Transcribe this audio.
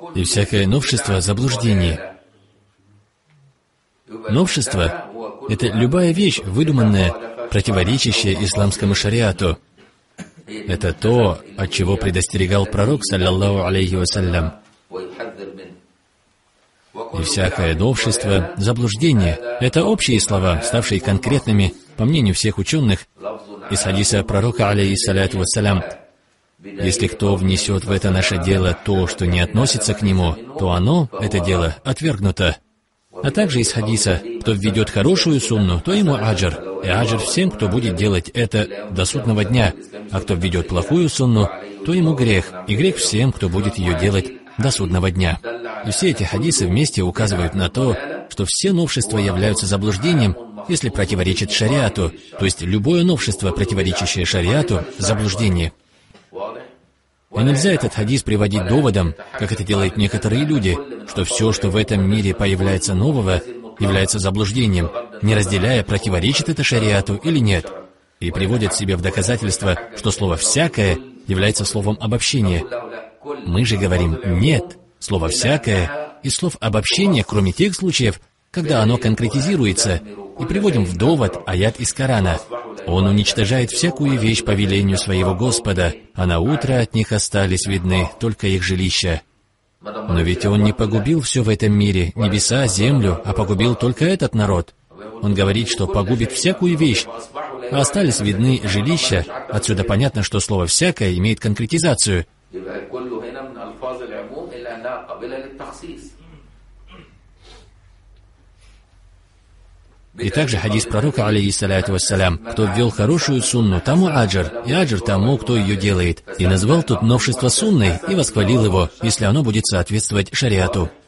И всякое новшество — заблуждение. Новшество — это любая вещь, выдуманная, противоречащая исламскому шариату. Это то, от чего предостерегал пророк, саллаллаху алейхи вассалям. И всякое новшество — заблуждение. Это общие слова, ставшие конкретными, по мнению всех ученых, из хадиса пророка, алейхиссаляту вассалям. Если кто внесет в это наше дело то, что не относится к нему, то оно, это дело, отвергнуто. А также из хадиса: кто введет хорошую сунну, то ему аджр, и аджр всем, кто будет делать это до судного дня. А кто введет плохую сунну, то ему грех, и грех всем, кто будет ее делать до судного дня. И все эти хадисы вместе указывают на то, что все новшества являются заблуждением, если противоречат шариату, то есть любое новшество, противоречащее шариату, заблуждение. И нельзя этот хадис приводить доводом, как это делают некоторые люди, что все, что в этом мире появляется нового, является заблуждением, не разделяя, противоречит это шариату или нет, и приводят себе в доказательство, что слово «всякое» является словом обобщения. Мы же говорим «нет». Слово «всякое» и слов обобщения, кроме тех случаев, когда оно конкретизируется, и приводим в довод аят из Корана. Он уничтожает всякую вещь по велению своего Господа, а на утро от них остались видны только их жилища. Но ведь Он не погубил все в этом мире, небеса, землю, а погубил только этот народ. Он говорит, что погубит всякую вещь, а остались видны жилища. Отсюда понятно, что слово «всякое» имеет конкретизацию. И также хадис пророка, алейхиссаляту вассалям: кто ввел хорошую сунну, тому аджр, и аджр тому, кто ее делает. И назвал тут новшество сунной и восхвалил его, если оно будет соответствовать шариату.